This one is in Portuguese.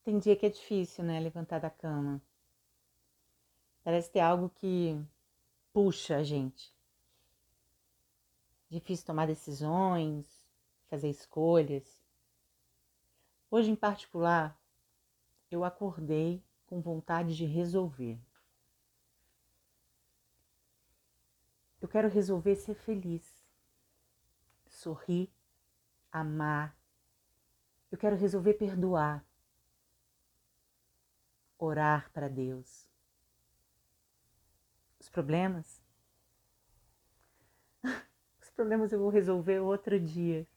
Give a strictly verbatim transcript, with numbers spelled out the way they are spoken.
Tem dia que é difícil, né, levantar da cama. Parece ter algo que puxa a gente. Difícil tomar decisões, fazer escolhas. Hoje, em particular, eu acordei com vontade de resolver. Eu quero resolver ser feliz, sorrir, amar. Eu quero resolver perdoar, orar para Deus. Os problemas? Os problemas eu vou resolver outro dia.